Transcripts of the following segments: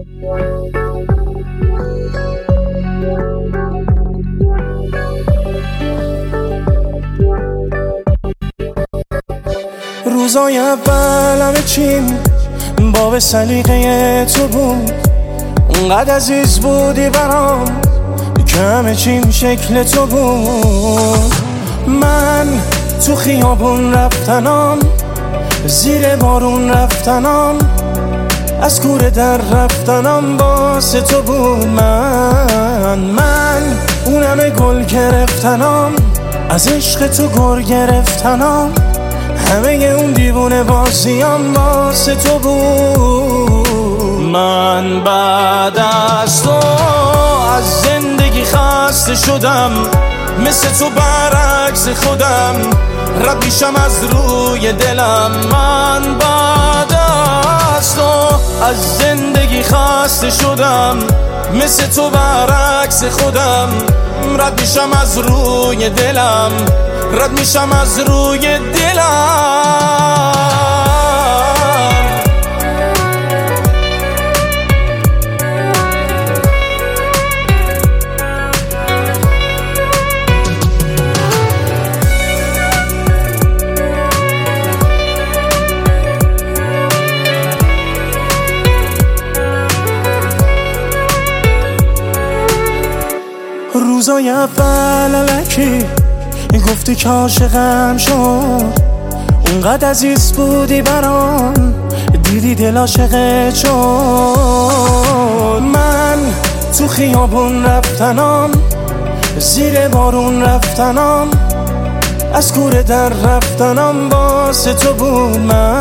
روزای اول همه چیم با سلیقه تو بود، اونقدر عزیز بودی برام که همه چیم شکل تو بود. من تو خیابون رفتنام، زیر بارون رفتنام، از کوره در رفتنام واسه تو بود. من اون همه گل گرفتنام، از عشق تو گر گرفتنام، همه اون دیوونه بازیام واسه تو بود. من بعد از تو از زندگی خسته شدم، مثل تو برعکس خودم رد میشم از روی دلم. من بعد از تو از زندگی خسته شدم، مثل تو برعکس خودم رد میشم از روی دلم، رد میشم از روی دلم. روزای اول الکی گفتی که عاشقم شد، اونقدر عزیز بودی برام دیدی دل عاشقت شد. من تو خیابون رفتنام، زیر بارون رفتنام، از کوره در رفتنام واسه تو بود.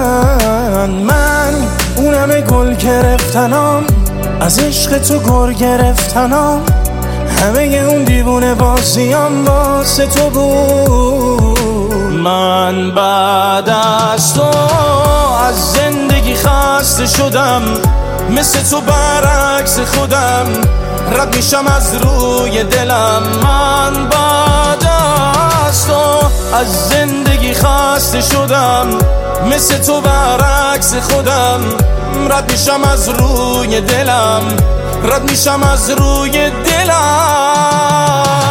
من اون همه گل گرفتنام، از عشق تو گر گرفتنام، همه اون دیوونه بازیام واسه تو بود. من بعد از تو از زندگی خسته شدم، مثل تو برعکس خودم رد میشم از روی دلم. من بعد از تو از زندگی خسته شدم، مثل تو برعکس خودم رد میشم از روی دلم، رد میشم از روی دلم.